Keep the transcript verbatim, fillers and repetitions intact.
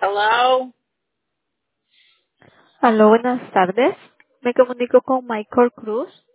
Hello. Aló, buenas tardes. Me comunico con Michael Cruz.